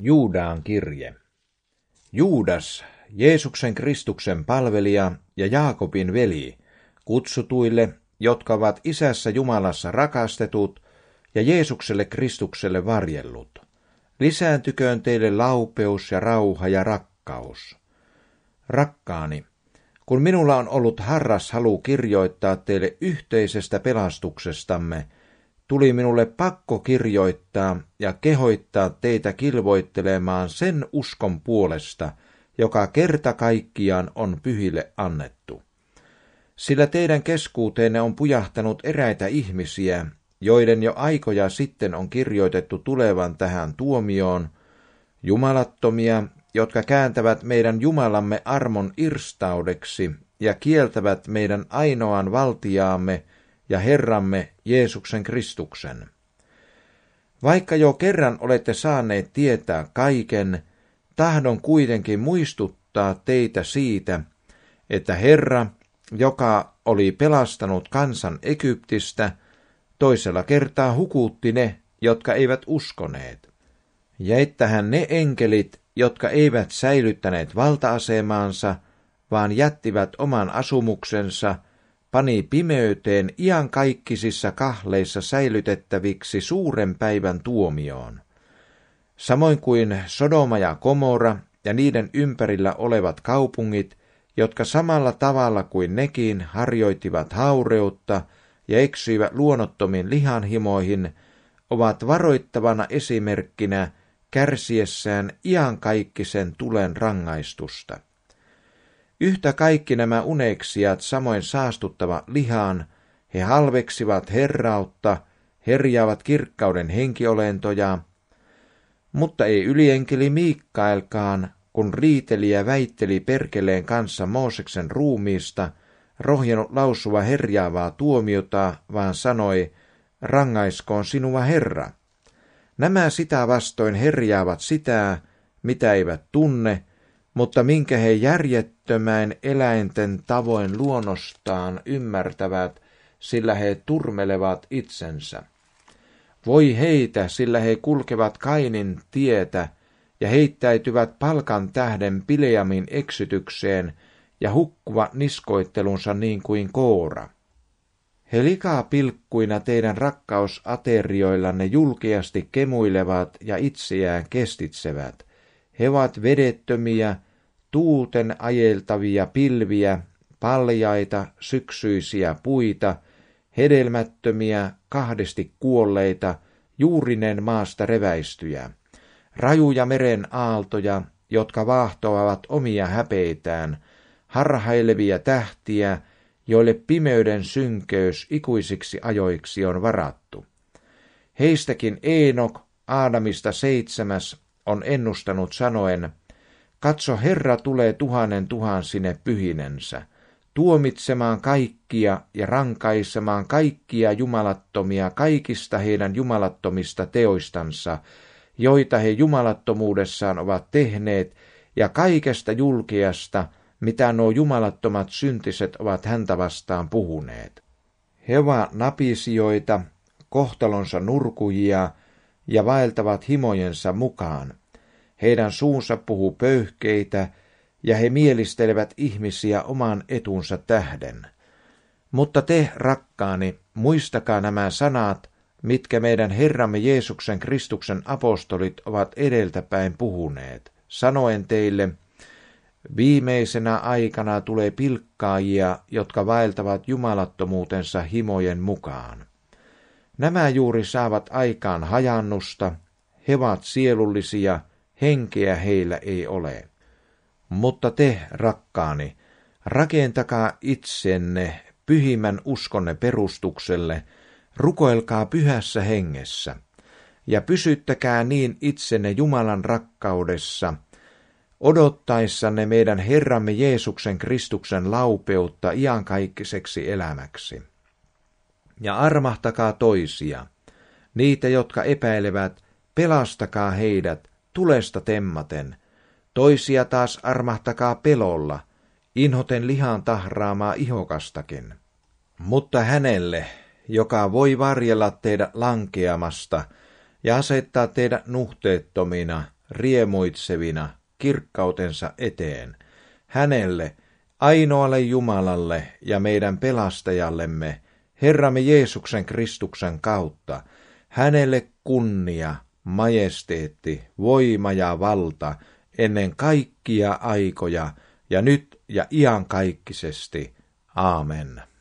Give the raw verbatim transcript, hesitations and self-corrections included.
Juudaan kirje. Juudas, Jeesuksen Kristuksen palvelija ja Jaakobin veli, kutsutuille, jotka ovat Isässä Jumalassa rakastetut ja Jeesukselle Kristukselle varjellut. Lisääntyköön teille laupeus ja rauha ja rakkaus. Rakkaani, kun minulla on ollut harras halu kirjoittaa teille yhteisestä pelastuksestamme, tuli minulle pakko kirjoittaa ja kehoittaa teitä kilvoittelemaan sen uskon puolesta, joka kerta kaikkiaan on pyhille annettu. Sillä teidän keskuuteenne on pujahtanut eräitä ihmisiä, joiden jo aikoja sitten on kirjoitettu tulevan tähän tuomioon, jumalattomia, jotka kääntävät meidän Jumalamme armon irstaudeksi ja kieltävät meidän ainoan valtiaamme ja Herramme Jeesuksen Kristuksen. Vaikka jo kerran olette saaneet tietää kaiken, tahdon kuitenkin muistuttaa teitä siitä, että Herra, joka oli pelastanut kansan Egyptistä, toisella kertaa hukutti ne, jotka eivät uskoneet, ja että hän ne enkelit, jotka eivät säilyttäneet valta-asemaansa, vaan jättivät oman asumuksensa, pani pimeyteen iankaikkisissa kahleissa säilytettäviksi suuren päivän tuomioon. Samoin kuin Sodoma ja Gomorra ja niiden ympärillä olevat kaupungit, jotka samalla tavalla kuin nekin harjoittivat haureutta ja eksyivät luonnottomiin lihanhimoihin, ovat varoittavana esimerkkinä kärsiessään iankaikkisen tulen rangaistusta. Yhtä kaikki nämä uneksijat samoin saastuttavat lihaan, he halveksivat herrautta, herjaavat kirkkauden henkiolentoja, mutta ei ylienkeli Miikkaelkaan, kun riiteli ja väitteli perkeleen kanssa Mooseksen ruumiista, rohjennut lausua herjaavaa tuomiota, vaan sanoi, rangaiskoon sinua Herra. Nämä sitä vastoin herjaavat sitä, mitä eivät tunne, mutta minkä he järjettömän eläinten tavoin luonnostaan ymmärtävät, sillä he turmelevat itsensä. Voi heitä, sillä he kulkevat Kainin tietä ja heittäytyvät palkan tähden Bileamin eksytykseen ja hukkuvat niskoittelunsa niin kuin Koora. He likapilkkuina teidän rakkausaterioillanne julkeasti kemuilevat ja itseään kestitsevät. He ovat vedettömiä, tuuten ajeltavia pilviä, paljaita, syksyisiä puita, hedelmättömiä, kahdesti kuolleita, juurinen maasta reväistyjä, rajuja meren aaltoja, jotka vaahtoavat omia häpeitään, harhailevia tähtiä, joille pimeyden synkeys ikuisiksi ajoiksi on varattu. Heistäkin Eenok, Aadamista seitsemäs, on ennustanut sanoen, katso Herra tulee tuhannen tuhansine pyhinensä, tuomitsemaan kaikkia ja rankaisemaan kaikkia jumalattomia kaikista heidän jumalattomista teoistansa, joita he jumalattomuudessaan ovat tehneet, ja kaikesta julkeasta, mitä nuo jumalattomat syntiset ovat häntä vastaan puhuneet. He ovat napisioita, kohtalonsa nurkujia, ja vaeltavat himojensa mukaan. Heidän suunsa puhuu pöyhkeitä, ja he mielistelevät ihmisiä oman etunsa tähden. Mutta te, rakkaani, muistakaa nämä sanat, mitkä meidän Herramme Jeesuksen Kristuksen apostolit ovat edeltäpäin puhuneet, sanoen teille, viimeisenä aikana tulee pilkkaajia, jotka vaeltavat jumalattomuutensa himojen mukaan. Nämä juuri saavat aikaan hajannusta, he ovat sielullisia, henkeä heillä ei ole. Mutta te, rakkaani, rakentakaa itsenne pyhimmän uskonne perustukselle, rukoilkaa pyhässä hengessä, ja pysyttäkää niin itsenne Jumalan rakkaudessa, odottaessanne meidän Herramme Jeesuksen Kristuksen laupeutta iankaikkiseksi elämäksi. Ja armahtakaa toisia, niitä, jotka epäilevät, pelastakaa heidät tulesta temmaten, toisia taas armahtakaa pelolla, inhoten lihan tahraamaa ihokastakin. Mutta hänelle, joka voi varjella teidät lankeamasta ja asettaa teidät nuhteettomina, riemuitsevina kirkkautensa eteen, hänelle, ainoalle Jumalalle ja meidän pelastajallemme, Herramme Jeesuksen Kristuksen kautta, hänelle kunnia, majesteetti, voima ja valta ennen kaikkia aikoja ja nyt ja iankaikkisesti. Aamen.